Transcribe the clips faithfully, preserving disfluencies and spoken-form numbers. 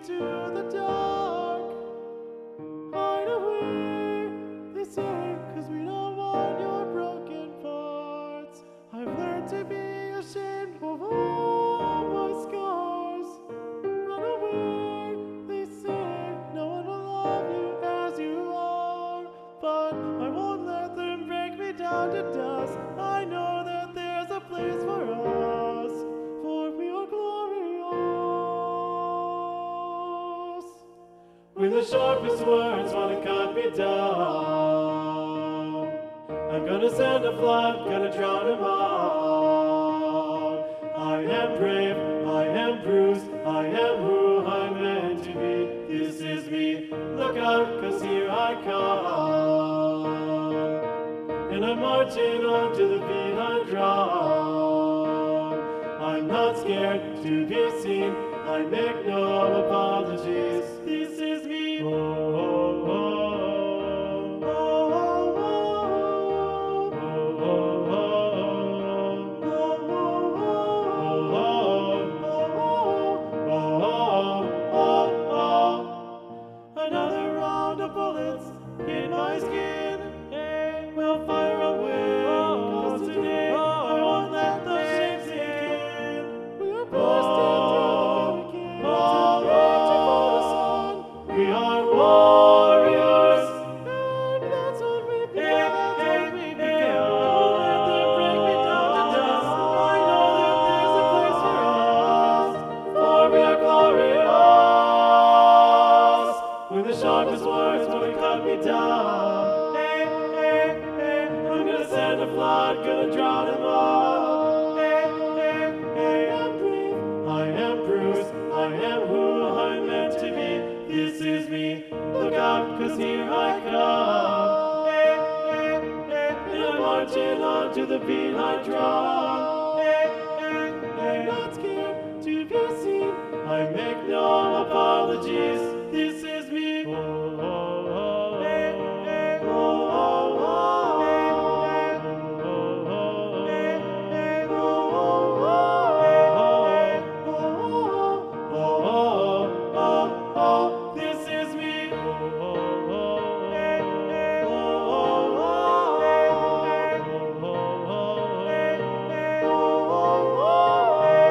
into the dark. Hide away, they say, 'cause we don't want your broken parts. I've learned to be ashamed of all my scars. Run away, they say, no one will love you as you are. But I won't let them break me down to dust. I know that there's a place for us, for we are glorious. When the sharpest words wanna cut me down, I'm gonna send a flood, gonna drown him out. I am brave, I am bruised, I am who I'm meant to be. This is me, look out, 'cause here I come. And I'm marching on to the beat I drum. I'm not scared to be seen, I make no apologies. This is me. Oh, oh, oh. Oh, oh, oh. Oh, oh, oh. Oh, oh, oh. Another round of bullets in my skin will fire away, 'cause today I won't let the shame sink in. We are bursting through the barricades, marching for the sun. We are warriors, and that's what we become. That's what we become. Don't let them break me down to dust. I know that there's a place for us, for we are glorious. When the sharpest words wanna cut me down, hey, hey, hey, I'm gonna send a flood, gonna drown him all. Hey, hey, hey, I'm brave, I am bruised, I am who I'm meant to be. This is me, look out, 'cause here I come. Hey, hey, hey, and I'm marching on to the beat I drum. Hey, hey, hey, not scared to be seen, I make no apologies. This is me. Oh, oh, oh. Hey, hey, oh, oh, oh. Hey, hey, oh, oh, oh. Hey, hey, oh, oh, oh. Hey, hey, oh, oh, oh, oh, oh. This is me. Oh, oh, oh. Hey, hey, oh, oh, oh. Hey, hey, oh, oh, oh. Hey, hey, oh, oh, oh. Hey,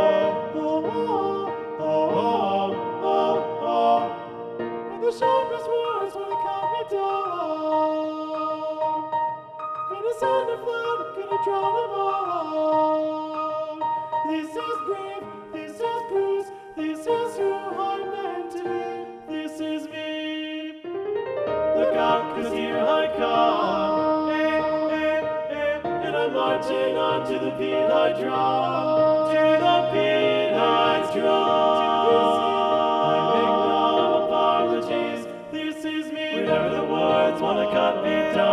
oh, oh, oh, oh. And the sharpest words wanna cut me down. Gonna send a flood, gonna drown them all. This is brave, this is bruised, this is who I'm meant to be. This is me. Look out, 'cause here I come. Hey, hey, hey, and I'm marching on to the beat I drum. To the beat I drum. I make no apologies. This is me. Whenever the words wanna cut me down.